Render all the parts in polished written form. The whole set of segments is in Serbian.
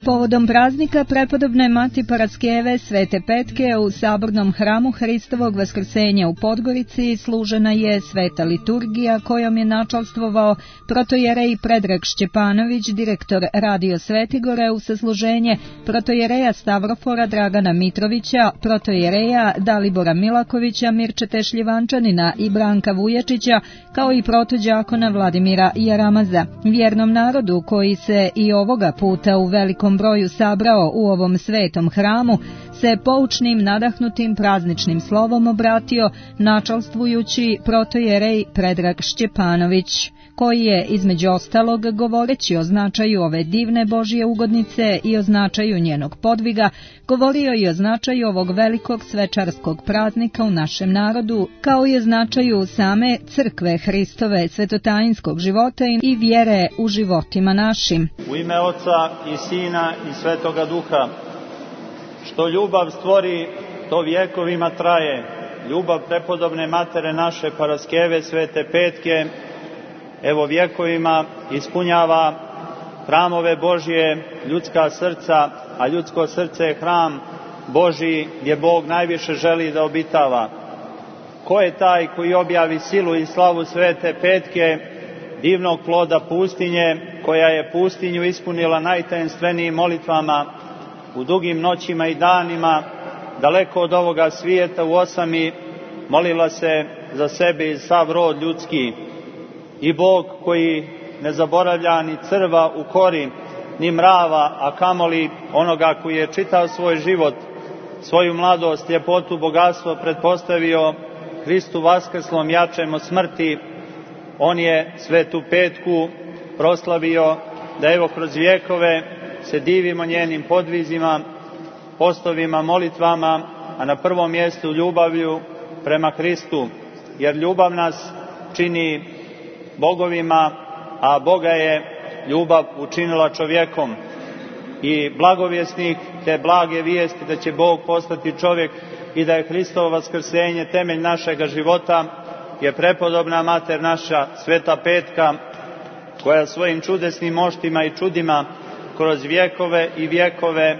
Povodom praznika prepodobne Mati Paraskeve Svete Petke u Sabornom hramu Hristovog Vaskrsenja u Podgorici služena je sveta liturgija kojom je načalstvovao protojerej Predrag Šćepanović, direktor Radio Svetigore, u sasluženje protojereja Stavrofora Dragana Mitrovića, protojereja Dalibora Milakovića, Mirčete Šljivančanina i Branka Vujačića, kao i protođakona Vladimira Jaramaza. Vjernom narodu koji se i ovoga puta u velikom broju sabrao u ovom svetom hramu se poučnim nadahnutim prazničnim slovom obratio načalstvujući protojerej Predrag Šćepanović, koji je između ostalog govoreći o značaju ove divne Božje ugodnice i o značaju njenog podviga, govorio i o značaju ovog velikog svečarskog praznika u našem narodu, kao i o značaju same crkve Hristove, svetotajinskog života i vjere u životima našim. U ime Oca i Sina i Svetoga Duha, što ljubav stvori, to vjekovima traje. Ljubav prepodobne matere naše Paraskeve Svete Petke, evo vjekovima ispunjava hramove Božje, ljudska srca, a ljudsko srce je hram Božji gdje Bog najviše želi da obitava. Ko je taj koji objavi silu i slavu Svete Petke, divnog ploda pustinje, koja je pustinju ispunila najtajenstvenijim molitvama u dugim noćima i danima, daleko od ovoga svijeta u osami, molila se za sebe i sav rod ljudski. I Bog koji ne zaboravlja ni crva u kori, ni mrava, a kamoli onoga koji je čitav svoj život, svoju mladost, ljepotu, bogatstvo pretpostavio Hristu vaskrslom jačem od smrti, on je Svetu Petku proslavio da evo kroz vjekove se divimo njenim podvizima, postovima, molitvama, a na prvom mjestu ljubavlju prema Hristu, jer ljubav nas čini bogovima, a Boga je ljubav učinila čovjekom. I blagovjesnik te blage vijesti da će Bog postati čovjek i da je Hristovo vaskrsenje temelj našega života je prepodobna mater naša Sveta Petka, koja svojim čudesnim moštima i čudima kroz vjekove i vjekove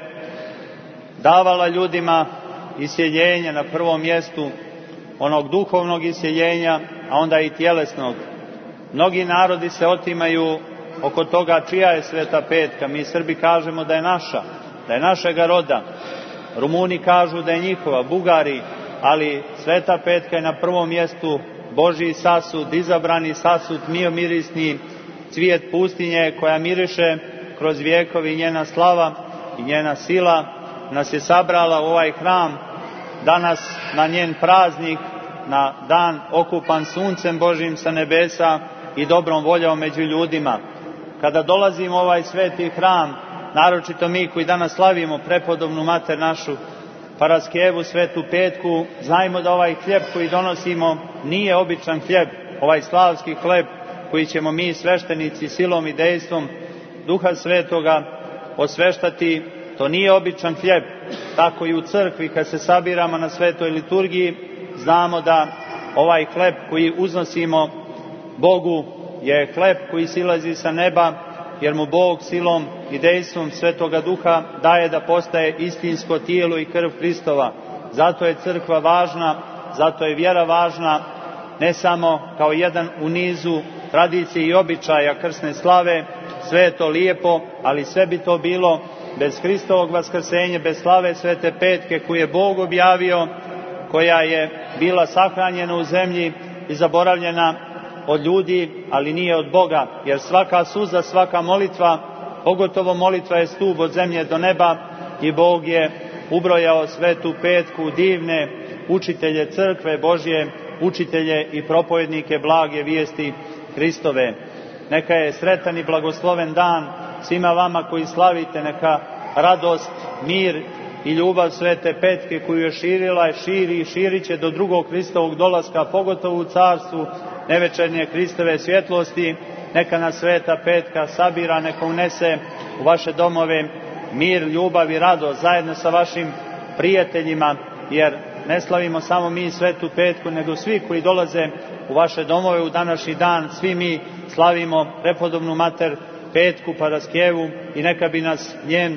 davala ljudima isjeljenje, na prvom mjestu onog duhovnog isjeljenja, a onda i tjelesnog. Mnogi narodi se otimaju oko toga čija je Sveta Petka. Mi Srbi kažemo da je naša, da je našega roda. Rumuni kažu da je njihova, Bugari, ali Sveta Petka je na prvom mjestu Božji sasud, izabrani sasud, mirisni cvijet pustinje koja miriše kroz vjekovi. Njena slava i njena sila nas je sabrala u ovaj hram danas na njen praznik, na dan okupan suncem Božjim sa nebesa i dobrom voljom među ljudima. Kada dolazimo u ovaj sveti hram, naročito mi koji danas slavimo prepodobnu mater našu Paraskevu Svetu Petku, znajmo da ovaj hljeb koji donosimo nije običan hljeb, ovaj slavski hljeb koji ćemo mi sveštenici silom i dejstvom Duha Svetoga osveštati, to nije običan hljeb. Tako i u crkvi kad se sabiramo na svetoj liturgiji, znamo da ovaj hljeb koji uznosimo Bogu je hljeb koji silazi sa neba, jer mu Bog silom i dejstvom Svetoga Duha daje da postaje istinsko tijelo i krv Hristova. Zato je crkva važna, zato je vjera važna, ne samo kao jedan u nizu tradicije i običaja krsne slave, sve je to lijepo, ali sve bi to bilo bez Hristovog vaskrsenja, bez slave Svete Petke koju je Bog objavio, koja je bila sahranjena u zemlji i zaboravljena od ljudi, ali nije od Boga, jer svaka suza, svaka molitva, pogotovo molitva je stup od zemlje do neba i Bog je ubrojao Svetu Petku, divne učitelje crkve Božje, učitelje i propovednike blage vijesti Hristove. Neka je sretan i blagosloven dan svima vama koji slavite, neka radost, mir i ljubav Svete Petke koju je širila, širi i širit će do drugog Hristovog dolaska, pogotovo u carstvu nevečernje Hristove svjetlosti. Neka nas Sveta Petka sabira, neka unese u vaše domove mir, ljubav i radost zajedno sa vašim prijateljima, jer ne slavimo samo mi Svetu Petku, nego svi koji dolaze u vaše domove u današnji dan, svi mi slavimo prepodobnu mater Petku Paraskevu i neka bi nas njen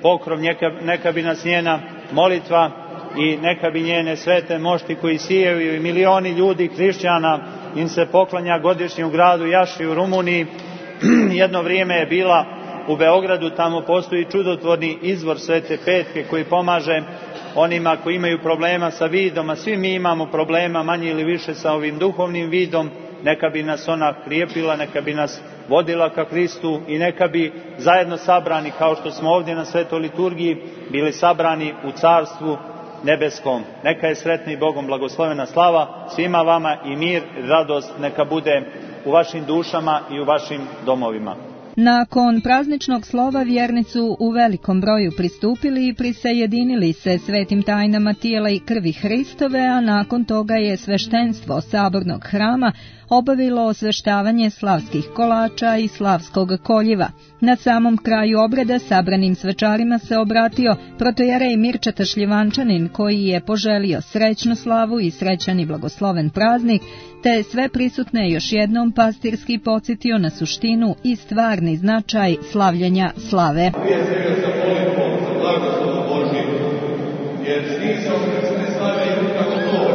pokrov, neka bi nas njena molitva i neka bi njene svete mošti koji sijaju i milioni ljudi, hrišćana, im se poklanja godišnji u gradu Jaši u Rumuniji. Jedno vrijeme je bila u Beogradu, tamo postoji čudotvorni izvor Svete Petke koji pomaže onima koji imaju problema sa vidom, a svi mi imamo problema manje ili više sa ovim duhovnim vidom. Neka bi nas ona krijepila, neka bi nas vodila ka Hristu i neka bi zajedno sabrani, kao što smo ovdje na svetoj liturgiji, bili sabrani u carstvu nebeskom. Neka je sretna i Bogom blagoslovena slava svima vama i mir i radost neka bude u vašim dušama i u vašim domovima. Nakon prazničnog slova vjernici u velikom broju pristupili i prisajedinili se svetim tajnama tijela i krvi Hristove, a nakon toga je sveštenstvo sabornog hrama obavilo osveštavanje slavskih kolača i slavskog koljiva. Na samom kraju obreda sabranim svečarima se obratio protojerej Mirčeta Šljivančanin, koji je poželio srećnu slavu i srećan i blagosloven praznik, te sve prisutne još jednom pastirski podsjetio na suštinu i stvarni značaj slavljenja slave. Prije svega sa molitvom, za blagoslov Božji, jer smisao krstne slave je upravo to,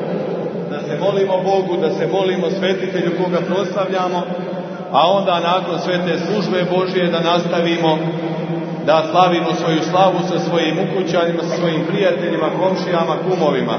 da se molimo Bogu, da se molimo svetitelju koga proslavljamo, a onda nakon svete službe Božje da nastavimo da slavimo svoju slavu sa svojim ukućanima, sa svojim prijateljima, komšijama, kumovima.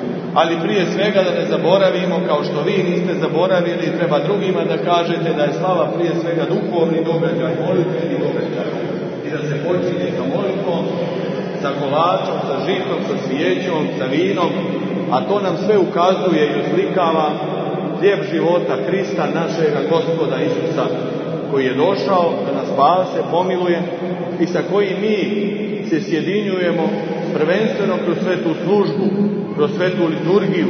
Ali prije svega da ne zaboravimo, kao što vi niste zaboravili, treba drugima da kažete da je slava prije svega duhovni događaj, molitveni događaj. I da se počinje sa molitvom, sa kolačom, sa žitom, sa svijećom, sa vinom, a to nam sve ukazuje i oslikava hljeb života Krista, našega Gospoda Isusa, koji je došao da nas spase, pomiluje i sa kojim mi se sjedinjujemo prvenstveno kroz svetu službu, kroz svetu liturgiju,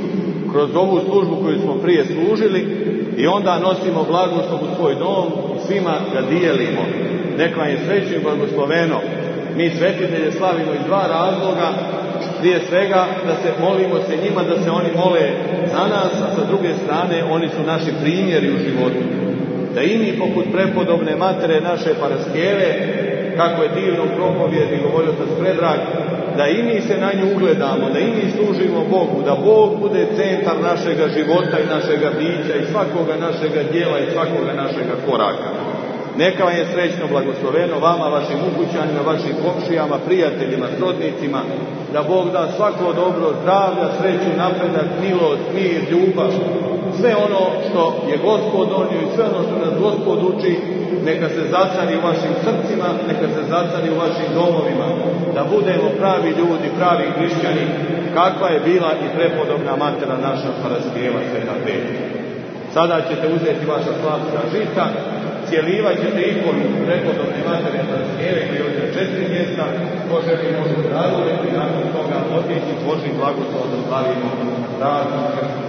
kroz ovu službu koju smo prije služili i onda nosimo blagoslov u svoj dom i svima ga dijelimo. Neka je srećno i blagosloveno. Mi svetitelje slavimo iz dva razloga. Prije svega da se molimo se njima, da se oni mole za nas, a sa druge strane oni su naši primjeri u životu. Da i mi poput prepodobne matere naše Paraskeve, kako je divno u propovjedi govorio otac Predrag, da i mi se na nju ugledamo, da i mi služimo Bogu, da Bog bude centar našega života i našega bića i svakoga našega djela i svakoga našega koraka. Neka vam je srećno, blagosloveno vama, vašim ukućanima, vašim komšijama, prijateljima, srodnicima, da Bog da svako dobro, zdravlja, sreću, napredak, milost, mir, ljubav, sve ono što je Gospod donio i sve ono što nas Gospod uči, neka se zacari u vašim srcima, neka se zacari u vašim domovima, da budemo pravi ljudi, pravi hrišćani, kakva je bila i prepodobna matera naša Paraskeva Sveta Petka. Sada ćete uzeti vaša slavska žita, cijelivat ćete ikonu prepodobne matere Paraskeve koji je ovdje 4 mjesta, Bože mi može radovati i nakon toga otići Božim blagoslovom da slavimo praznik